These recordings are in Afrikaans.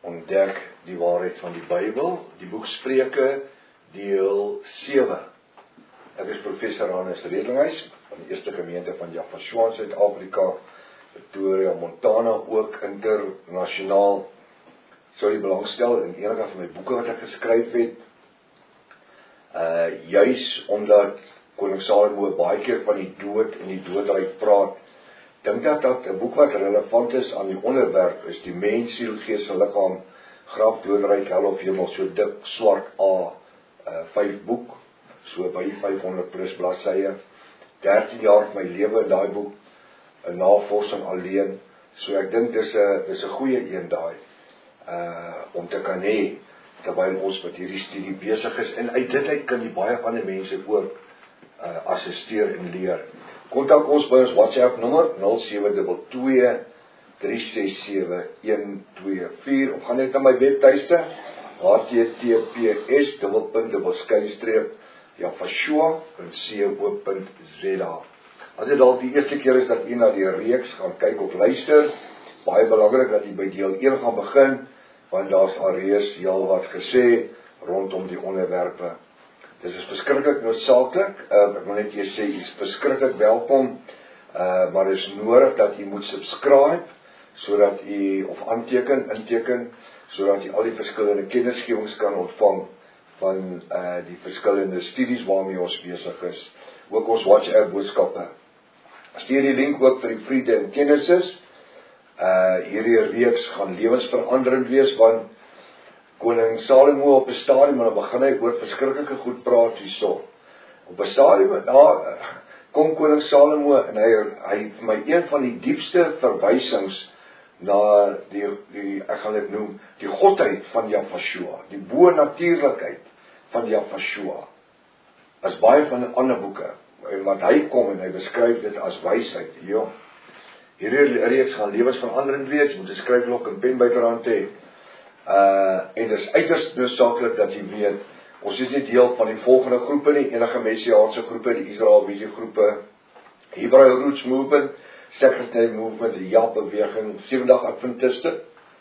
ontdek die waarheid van die Bybel, die boek Spreuke, deel 7. Ek is professor Hannes Redlinghuis, van die eerste gemeente van Jaffa in Suid-Afrika, Pretoria, Montana, ook internasionaal. Sou jy belangstel in enige van my boeke wat ek geskryf het, juis omdat koning Salomo baie keer van die dood en die doodryk praat, dink dat 'n boek wat relevant is aan die onderwerp is die mens, siel, gees en liggaam, graf, doodryk, hel of hemel, so dik, swart A5 boek, so by 500 plus bladsye, 13 jaar van my lewe in daai boek, 'n navorsing alleen, so ek dink dis 'n goeie een daai, om te kan hê, terwyl ons met hierdie studie besig is, en uit dit uit kan jy baie ander mense ook assisteer en leer. Kontak ons by ons WhatsApp nommer 0722-367-124 of gaan net na my webtuiste https://jaffa.co.za. As dit dalk die eerste keer is dat u na die reeks gaan kyk of luister, baie belangrik dat u by deel 1 gaan begin, want daar's alreeds heel wat gesê rondom die onderwerpe. Dit is verskriklik noodsaaklik, ek wil net eers sê, u is verskriklik welkom, maar dit is nodig dat u moet subscribe, sodat u, of inteken, sodat u al die verskillende kennisgewings kan ontvang van die verskillende studies waarmee ons besig is. Ook ons WhatsApp boodskappe. Stuur die link ook vir die vriende en kennisses. Hierdie reeks gaan lewensveranderend wees, want koning Salomo op 'n stadium, en dan begin hy oor verskriklike goed praat hierso. Op 'n stadium, daar kom koning Salomo, en hy vir my een van die diepste verwysings na ek gaan dit noem, die godheid van Jaffa, die bo-natuurlikheid van Jaffa, as baie van die ander boeke, en wat hy kom en hy beskryf dit as wysheid, hierdie reeks gaan lewensveranderend wees, jy moet 'n skryfblok en pen byderhand hê, en dit is uiters noodsaaklik dat jy weet, ons is nie deel van die volgende groepe nie, enige messiaanse groepe, die Israel Visie groepe, Hebrew Roots Movement, Second Day Movement, die Ja-beweging, 7-dag Adventiste,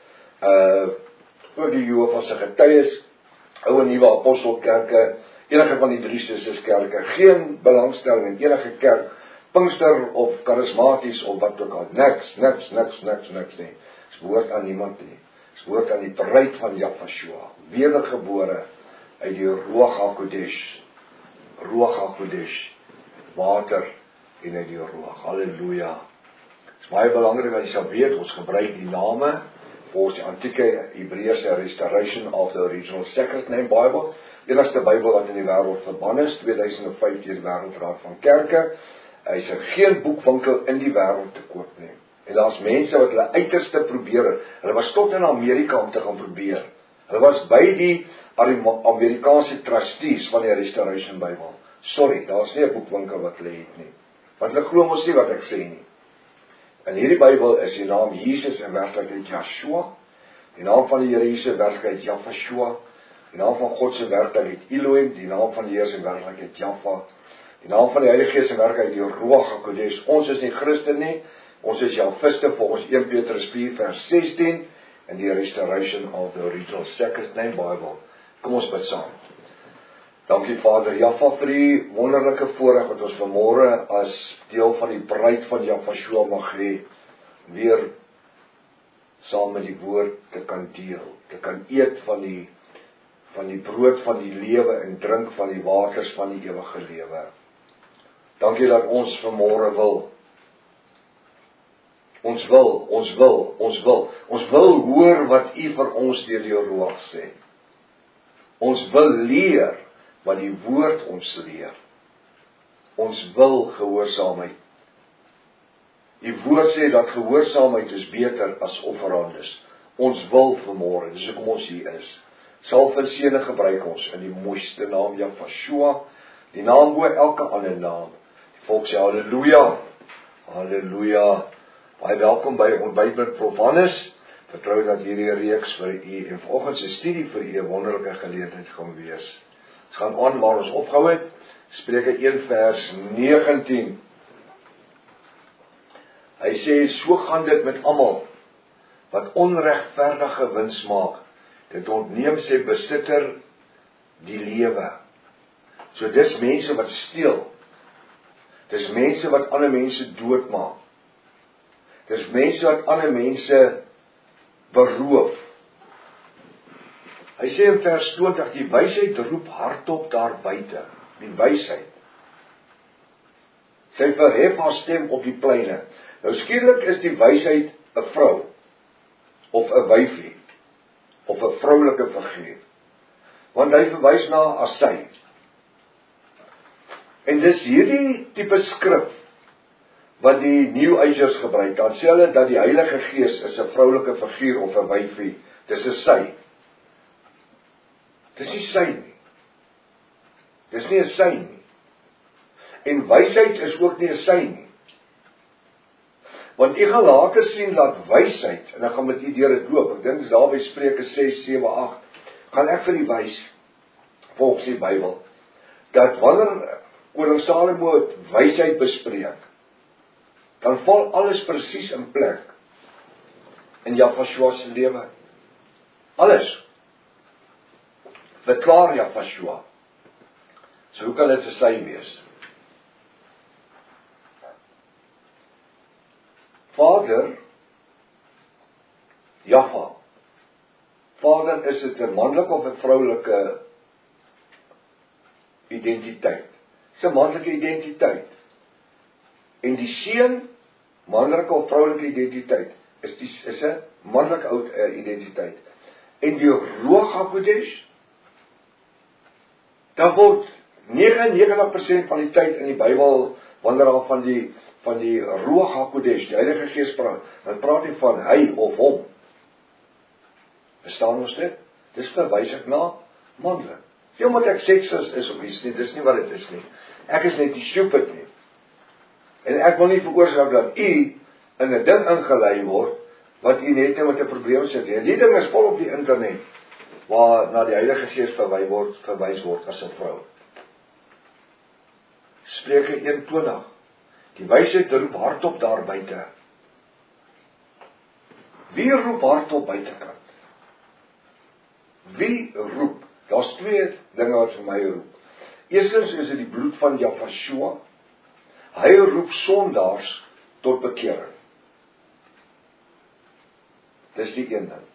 ook die Jehovah's getuies, ou en nuwe apostelkerke, enige van die 3 suskerke, geen belangstelling in enige kerk, Pinkster of charismaties of wat ook al, niks nie, is behoort aan niemand nie, is behoort aan die bruid van Jaffa, wedergebore uit die Ruach HaKodesh, water en uit die Ruach, halleluja. Het is baie belangrik dat jy sal weet, ons gebruik die name, volgens die antieke Hebreëse Restoration of the Original Sacred Name Bible, enigste Bybel wat in die wêreld verbân is, 2005 deur die Wêreldraad van Kerke, hy is geen boekwinkel in die wêreld te koop nie. En daar's mense wat hulle uiterste probeer, hulle was tot in Amerika om te gaan probeer, hulle was by die Amerikaanse trustees van die Restoration Bible, sorry, daar's nie 'n boekwinkel wat hulle het nie, want hulle glo mos nie wat ek sê nie. In hierdie Bybel is die naam Jesus in werklikheid Yahshua, die naam van die Here Jesus in werklikheid Jaffa, die naam van God se werklikheid Elohim, die naam van die Here in werklikheid Jaffa, die naam van die Heilige Gees in werklikheid die Ruach HaKodesh. Ons is nie Christen nie, ons is Jafiste volgens 1 Petrus 4 vers 16 in die Restoration of the Original Sacred Name Bible. Kom ons bid saam. Dankie Vader Jaffa vir die wonderlike voorreg wat ons vanmôre as deel van die bruid van Jaffa mag hê, weer saam met die woord te kan deel, te kan eet van die brood van die lewe en drink van die waters van die ewige lewe. Dankie dat ons vanmôre ons wil hoor wat U vir ons deur die Ruach sê. Ons wil leer wat die woord ons leer. Ons wil gehoorsaamheid. Die woord sê dat gehoorsaamheid is beter as offerandes. Ons wil vanmôre, dis hoekom ons hier is. Sal vir seëne gebruik ons in die mooiste naam Jaffa, die naam bo elke ander naam. Die volk sê halleluja, halleluja. Baie welkom by Ontbyt met Prof. Hannes. Vertrou dat hierdie reeks vir u en vanoggend se studie vir u 'n wonderlike geleentheid gaan wees. Ons gaan aan waar ons opgehou het, Spreuke 1 vers 19. Hy sê, so gaan dit met almal wat onregverdige wins maak. Dit ontneem sy besitter die lewe. So dis mense wat steel. Dis mense wat ander mense doodmaak. Dis mense wat ander mense beroof. Hy sê in vers 20, die wysheid roep hardop daar buite. Die wysheid. Sy verhef haar stem op die pleine. Nou skielik is die wysheid 'n vrou, of 'n wyfie, of 'n vroulike figuur. Want hy verwys na as sy. En dis hierdie tipe skrif wat die New Agers gebruik. Dan sê hulle dat die Heilige Gees is 'n vroulike figuur of 'n wyfie. Dis 'n sy. Dis nie sy nie. Dis nie 'n sy nie. En wysheid is ook nie 'n sy nie. Want jy gaan later sien dat wysheid, en ek gaan met u deur dit loop, ek dink dis daar by Spreuke 6, 7, 8, gaan ek vir u wys, volgens die Bybel, dat wanneer koning Salomo wysheid bespreek, dan val alles presies in plek in Jafashua se lewe. Alles. Verklaar Jafashua. So hoe kan dit 'n sy wees? Vader, Jaffa. Vader, is dit 'n manlike of 'n vroulike identiteit? Dis 'n manlike identiteit. En die seun, manlike of vroulike identiteit, is 'n manlike identiteit. En die Ruach HaKodesh, dan word 99% van die tyd in die Bybel, wanneer daar van die Ruach HaKodesh, die Heilige Gees praat, dan praat hy van hy of hom. Verstaan ons dit? Dis verwysig na manlik. Sê omdat ek seksis is of iets nie, dis nie wat dit is nie. Ek is net nie stupid nie. En ek wil nie veroorsaak dat u in 'n ding ingelei word, wat u net met 'n probleem sit. En die ding is vol op die internet, waar na die Heilige Gees verwys word as 'n vrou. Spreuke 1:20. Die wysheid roep hardop daar buite. Wie roep hardop buitekant? Wie roep? Daar's twee dinge wat vir my roep. Eerstens is dit die bloed van Jafashua. Hy roep sondaars tot bekering. Dis die een ding.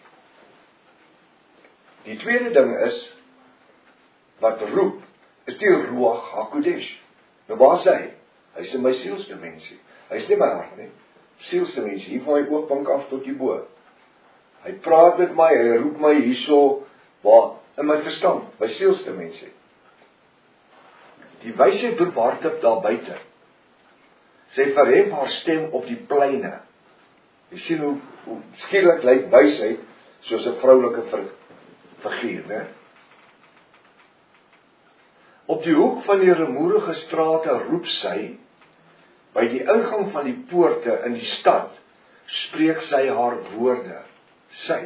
Die tweede ding is, wat roep, is die Ruach HaKodesh. Nou waar is hy? Hy is in my sielsdimensie. Hy is nie my hart nie. Sielsdimensie, hier van my oogbank af tot die bo. Hy praat met my, hy roep my hierso, waar? In my verstand, my sielsdimensie. Die wysheid roep hardop daar buite. Sy verhef haar stem op die pleine. Jy sien hoe skielik lyk wysheid soos 'n vroulike figuur, né? Op die hoek van die rumoerige strate roep sy, by die ingang van die poorte in die stad, spreek sy haar woorde. Sy.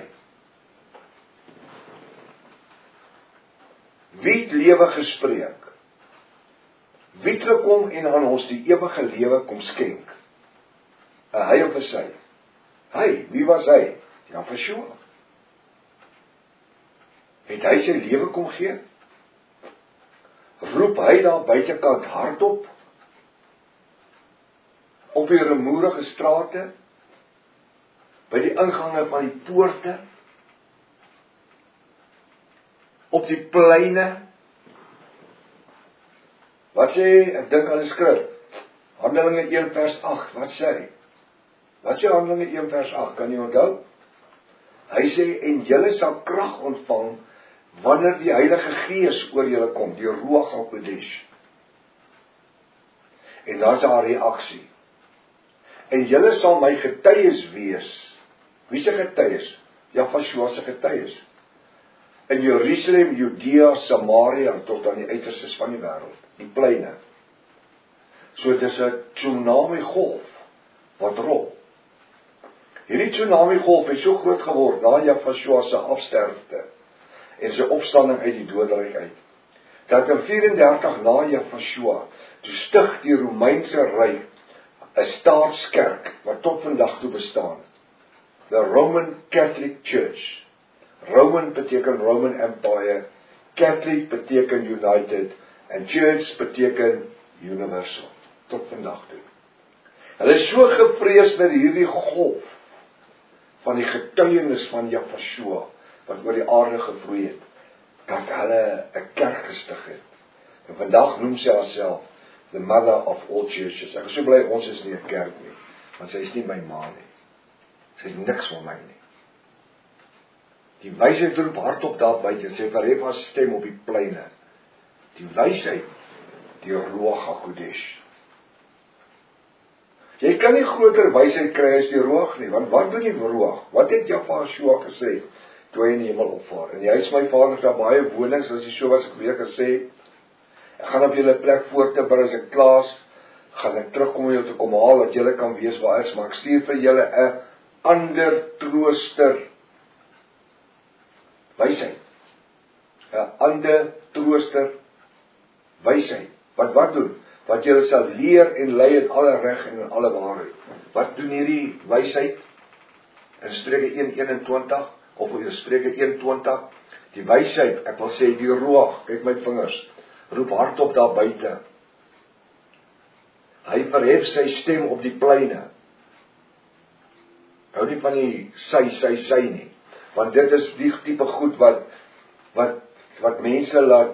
Wie het lewe gespreek? Wie het gekom en aan ons die ewige lewe kom skenk? 'n Hy of 'n sy? Hy, wie was hy? Jafashua. Het hy sy lewe kom gee? Roep hy daar buitekant hardop? Op die rumoerige strate? By die ingange van die poorte? Op die pleine? Wat sê, ek dink aan die skrif, Handelinge 1 vers 8, wat sê hy? Wat sê Handelinge 1 vers 8, kan jy onthou? Hy sê, en julle sal krag ontvang, wanneer die Heilige Gees oor julle kom, die Ruach HaKodesh. En dan is haar reaksie. En julle sal my getuies wees. Wie se getuies? Jafashua se getuies. In Jerusalem, Judea, Samaria, tot aan die uiterstes van die wêreld, die pleine. So dit is 'n tsunami golf wat rol. Hierdie tsunami golf het so groot geword na Jafashua se afsterfte en sy opstanding uit die doodryk uit, dat in 34 na Jafashua, toe stig die Romeinse Ryk 'n staatskerk wat tot vandag toe bestaan. the Roman Catholic Church. Roman beteken Roman Empire, Catholic beteken United, en Church beteken Universal, tot vandag toe. Hulle is so gevrees met hierdie golf van die getuienis van Yahshua, wat oor die aarde gevloei het, dat hulle 'n kerk gestig het. En vandag noem sy haarself the mother of all churches. Ek is so bly ons is nie 'n kerk nie, want sy is nie my ma nie. Sy is niks vir my nie. Die wysheid roep hardop daar buite, sy verhef haar stem op die pleine. Die wysheid, die Ruach HaKodesh. Jy kan nie groter wysheid kry as die Ruach nie, want wat doen die Ruach? Wat het Yahshua gesê toe hy in die hemel opvaar? En hy is my Vader, daar baie wonings, as hy so was ek weer gesê, ek gaan op julle plek voor te bring as ek klaar is, gaan ek terugkom om julle te kom haal, dat julle kan weet waar ek is, maar ek stuur vir julle 'n ander trooster, wysheid. 'n ander trooster, wysheid. Wat doen? Wat julle sal leer en lei in alle reg en in alle waarheid. Wat doen hierdie wysheid? In Spreuke 1:21 of in Spreuke 1:20, die wysheid, ek wil sê die Ruach, kyk my vingers, roep hardop daar buite. Hy verhef sy stem op die pleine. Hou nie van die sy nie, want dit is die tipe goed wat mense laat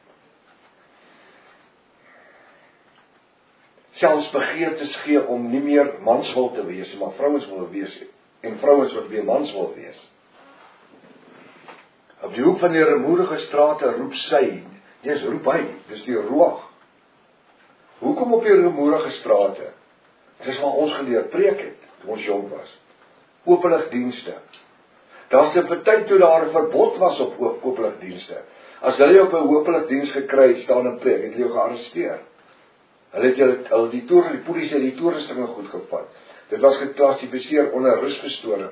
selfs begeertes gee om nie meer mans wil te wees, maar vrouens wil wees, en vrouens wat weer mans wil wees. Op die hoek van die rumoerige strate roep sy, dis roep hy, dis die Ruach. Hoekom op die rumoerige strate? Dis waar ons geleer preek het, toe ons jong was. Openligdienste. Daar's 'n tyd toe daar 'n verbod was op openligdienste. As hulle op 'n openligdiens gekry het, staan en preek, het hulle jou gearresteer. Hulle het die polisie het die toerustinge goed gevat. Dit was geklassifiseer onder rusbestoring.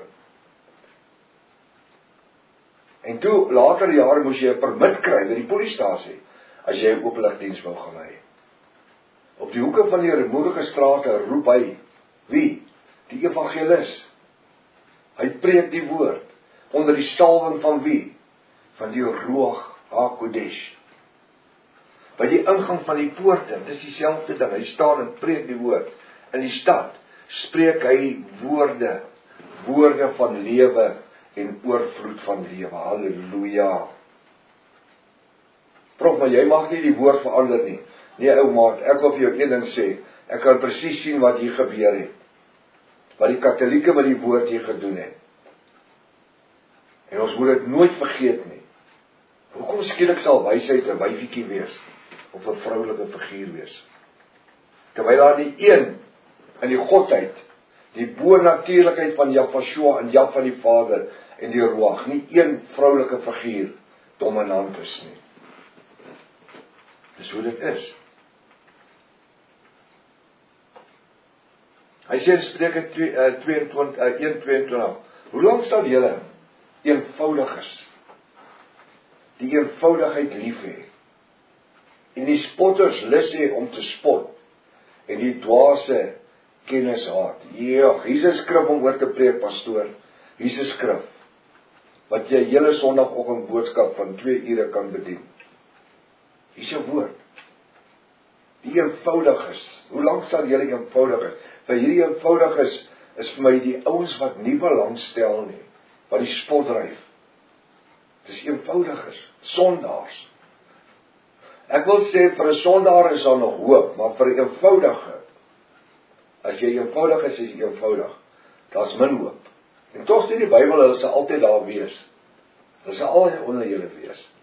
En toe, later jare, moes jy 'n permit kry by die polisiestasie, as jy 'n openligdiens wou gaan hê. Op die hoeke van die rumoerige strate roep hy, wie? Die evangelis. Hy preek die woord, onder die salwing van wie? Van die Ruach HaKodesh. By die ingang van die poorte, dit is dieselfde ding, hy staan en preek die woord. In die stad spreek hy woorde van lewe en oorvloed van lewe. Halleluja. Prof, maar jy mag nie die woord verander nie. Nee, ou maat, ek wil vir jou een ding sê, ek kan presies sien wat hier gebeur het. Wat die katholieke met die woord hier gedoen het. En ons moet dit nooit vergeet nie. Hoekom skielik sal wysheid 'n wyfietjie wees? Of 'n vroulike figuur wees? Terwyl daar die een in die godheid, die bonatuurlikheid van Yahshua en Jah van die Vader en die Ruach, nie een vroulike figuur dominant is nie. Dis hoe dit is. Hy sê in Spreuke 1:22, hoe lank sal julle eenvoudiges die eenvoudigheid lief hê, en die spotters lus hê om te spot, en die dwaase kennis haat. Ja, hier is 'n skrif om oor te preek, pastoor. Hier is 'n skrif wat jy hele Sondagoggend boodskap van 2 ure kan bedien. Hier is 'n woord. Die eenvoudiges. Hoe lank sal julle eenvoudiges? Vir hierdie eenvoudiges is vir my die ouens wat nie belangstel nie, wat die spot dryf. Dis eenvoudiges, sondaars. Ek wil sê vir 'n sondaar is daar nog hoop, maar vir 'n eenvoudige, as jy eenvoudig is jy eenvoudig, daar's min hoop. En tog sê die Bybel, hulle sal altyd daar wees. Hulle sal altyd onder julle wees.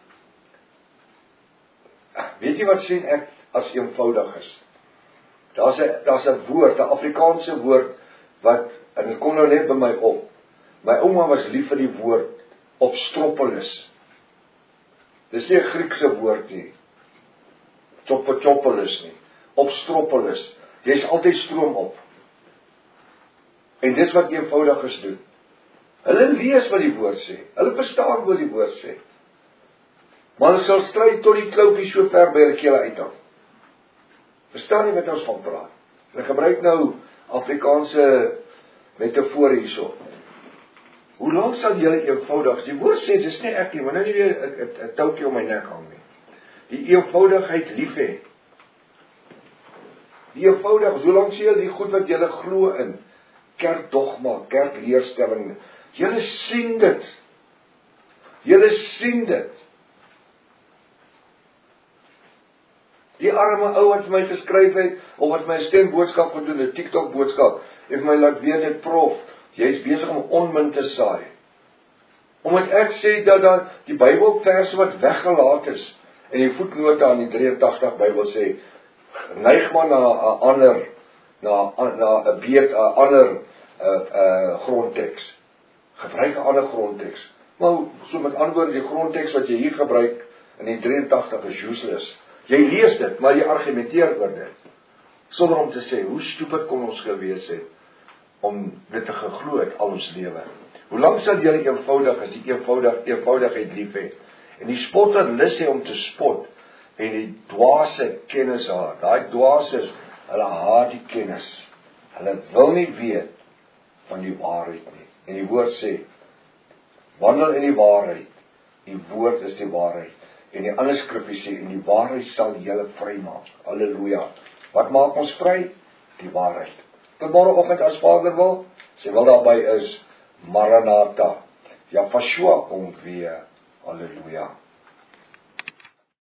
Weet jy wat sien ek as eenvoudig is? Daar's 'n woord, 'n Afrikaanse woord, wat, en dit kom nou net by my op. My ouma was lief vir die woord, opstropolis. Dis nie 'n Griekse woord nie. Toppolis nie. Opstropolis. Jy's altyd stroom op. En dis wat eenvoudiges doen. Hulle lees wat die woord sê. Hulle verstaan wat die woord sê. Maar hulle sal stry tot die kloupie so ver by hulle kele uithang. Verstaan nie wat ons van praat. Hulle gebruik nou Afrikaanse metafoor hierso. Hoe lank sal julle eenvoudig? Die woord sê, dis nie ek nie, want nou nie weer 'n toukie om my nek hang nie. Die eenvoudigheid lief hê. Die eenvoudig, hoe lank sê julle die goed wat julle glo in? Kerkdogma, kerkleerstelling. Julle sien dit. Julle sien dit. Die arme ou wat vir my geskryf het, of wat my stemboodskap gedoen, 'n TikTok boodskap, het my laat weet het, prof, jy is besig om onmin te saai. Omdat ek sê dat die Bybelverse wat weggelaat is, en die voetnote aan die 83 Bybel sê, neig maar na 'n ander, na 'n ander grondteks. Gebruik 'n ander grondteks. Maar so met ander woorde, die grondteks wat jy hier gebruik in die 83 is useless. Jy lees dit, maar jy argumenteer oor dit. Sonder om te sê, hoe stupid kon ons gewees het om dit te geglo het al ons lewe. Hoe lank sal julle eenvoudig as die eenvoudigheid lief hê? En die spotter lus hê om te spot en die dwaase kennis haat. Daai dwaases, hulle haat die kennis. Hulle wil nie weet van die waarheid nie. En die woord sê, wandel in die waarheid. Die woord is die waarheid. En die ander skrifgie sê, en die waarheid sal julle vrymaak. Halleluja. Wat maak ons vry? Die waarheid. Tot môreoggend as Vader wil, sy wil daarby is, Maranatha. Ja, Yeshua kom weer. Halleluja.